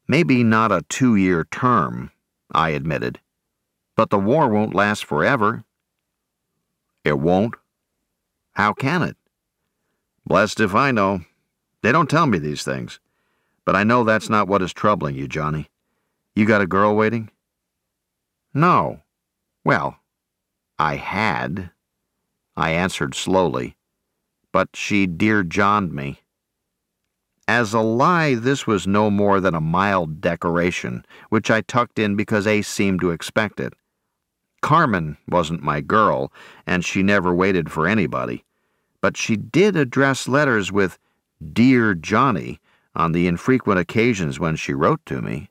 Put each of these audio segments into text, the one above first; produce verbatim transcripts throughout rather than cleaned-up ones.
Maybe not a two-year term, I admitted. But the war won't last forever. It won't? How can it? Blessed if I know. They don't tell me these things. But I know that's not what is troubling you, Johnny. You got a girl waiting? No. Well, I had. I answered slowly. But she dear John'd me. As a lie, this was no more than a mild decoration, which I tucked in because Ace seemed to expect it. Carmen wasn't my girl, and she never waited for anybody, but she did address letters with Dear Johnny on the infrequent occasions when she wrote to me.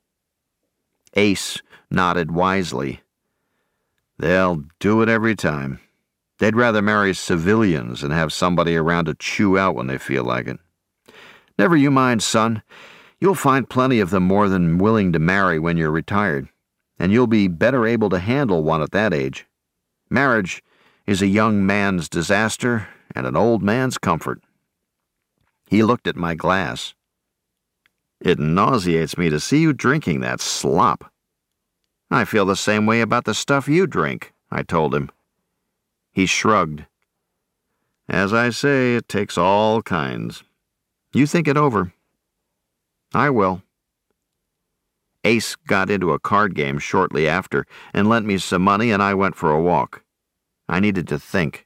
Ace nodded wisely. They'll do it every time. They'd rather marry civilians and have somebody around to chew out when they feel like it. Never you mind, son. You'll find plenty of them more than willing to marry when you're retired, and you'll be better able to handle one at that age. Marriage is a young man's disaster and an old man's comfort. He looked at my glass. It nauseates me to see you drinking that slop. I feel the same way about the stuff you drink, I told him. He shrugged. As I say, it takes all kinds. You think it over. I will. Ace got into a card game shortly after and lent me some money, and I went for a walk. I needed to think.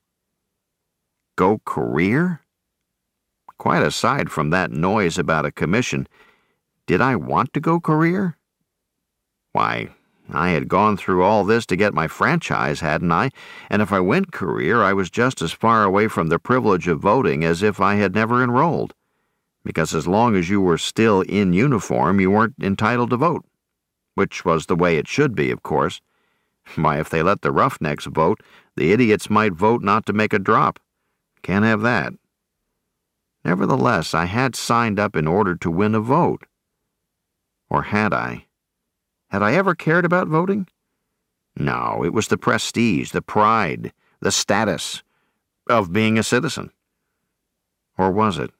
Go career? Quite aside from that noise about a commission, did I want to go career? Why, I had gone through all this to get my franchise, hadn't I? And if I went career, I was just as far away from the privilege of voting as if I had never enrolled. Because as long as you were still in uniform, you weren't entitled to vote. Which was the way it should be, of course. Why, if they let the roughnecks vote, the idiots might vote not to make a drop. Can't have that. Nevertheless, I had signed up in order to win a vote. Or had I? Had I ever cared about voting? No, it was the prestige, the pride, the status of being a citizen. Or was it?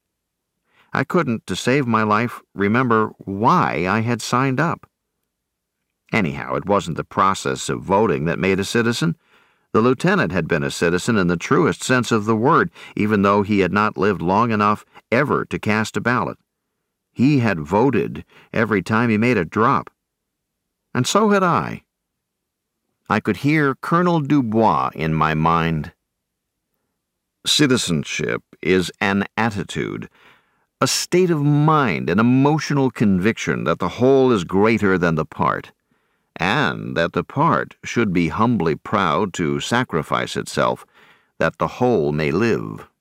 I couldn't, to save my life, remember why I had signed up. Anyhow, it wasn't the process of voting that made a citizen. The lieutenant had been a citizen in the truest sense of the word, even though he had not lived long enough ever to cast a ballot. He had voted every time he made a drop. And so had I. I could hear Colonel Dubois in my mind. Citizenship is an attitude, a state of mind, an emotional conviction that the whole is greater than the part, and that the part should be humbly proud to sacrifice itself, that the whole may live.